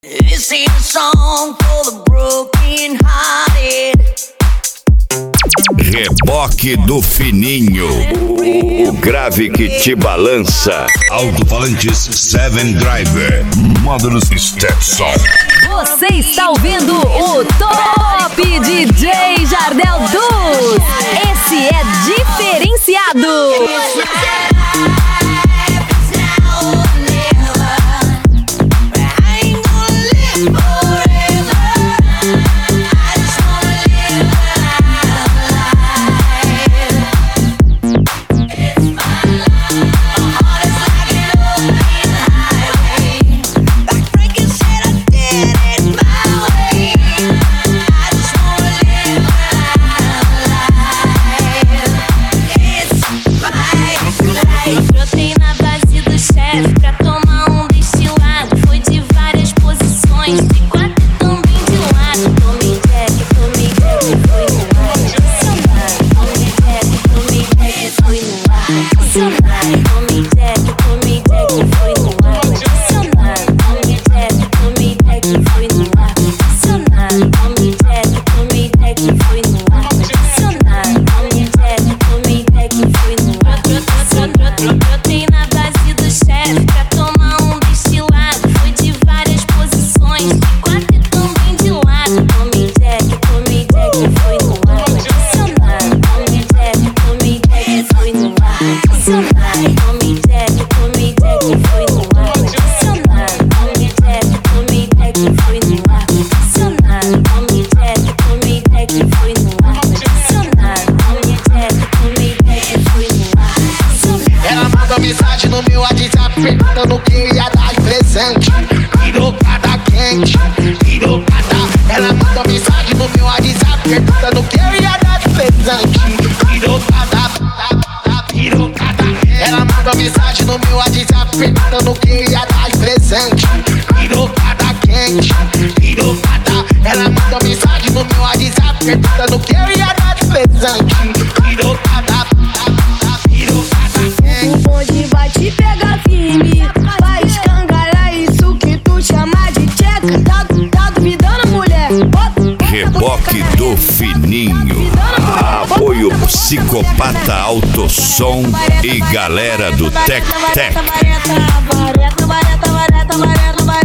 This ain't a song for the broken hearted. Reboque do Fininho, o grave que te balança. Alto-falantes 7 Driver, módulos Stetson. Você está ouvindo o Top DJ Jardel Dus. Esse é diferenciado. Brotei na base do chefe pra tomar um destilado. Foi de várias posições, de quatro e também de lado. Tomei Jack, foi no ar. Tomei Jack, foi no ar. Tomei Jack, foi no ar. Tomei Jack, foi no ar. Tomei Jack, foi no ar. Brotei na base do chefe pra tomar um destilado. Foi de várias posições, de quatro e também de lado. Tomei Jack, foi no ar. Tomei Jack, foi no ar. Tomei Jack, foi no ar. Tomei Jack, foi no ar. Tomei Jack, foi no ar. Ela mandou mensagem no meu WhatsApp perguntando o que eu ia dar de presente. Pirocada quente, pirocada. Ela mandou mensagem no meu WhatsApp perguntando o que eu ia dar de presente. Pirocada, pirocada. Ela mandou mensagem no meu WhatsApp perguntando o que eu ia dar de presente. Pirocada quente, pirocada. Ela mandou mensagem no meu WhatsApp perguntando o que eu ia dar de presente. Pirocada, pirocada. O bonde vai te pegar firme, vai escangalhar isso que tu chama de tcheca. Tá duvidando, mulher? Reboque do Fininho, apoio Psicopata Autosom e galera do Tec Tec. Vareta, vareta, vareta, vareta, vareta, vareta.